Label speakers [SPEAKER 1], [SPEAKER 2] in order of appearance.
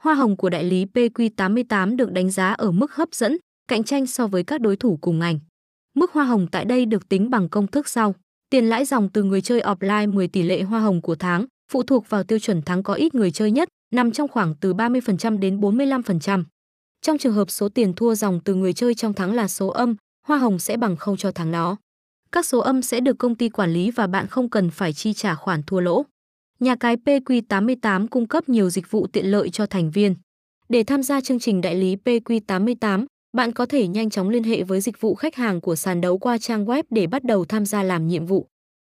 [SPEAKER 1] Hoa hồng của đại lý PQ88 được đánh giá ở mức hấp dẫn, cạnh tranh so với các đối thủ cùng ngành. Mức hoa hồng tại đây được tính bằng công thức sau. Tiền lãi dòng từ người chơi offline 10 tỷ lệ hoa hồng của tháng, phụ thuộc vào tiêu chuẩn tháng có ít người chơi nhất, nằm trong khoảng từ 30% đến 45%. Trong trường hợp số tiền thua dòng từ người chơi trong tháng là số âm, hoa hồng sẽ bằng 0 cho tháng đó. Các số âm sẽ được công ty quản lý và bạn không cần phải chi trả khoản thua lỗ. Nhà cái PQ88 cung cấp nhiều dịch vụ tiện lợi cho thành viên. Để tham gia chương trình đại lý PQ88, bạn có thể nhanh chóng liên hệ với dịch vụ khách hàng của sàn đấu qua trang web để bắt đầu tham gia làm nhiệm vụ.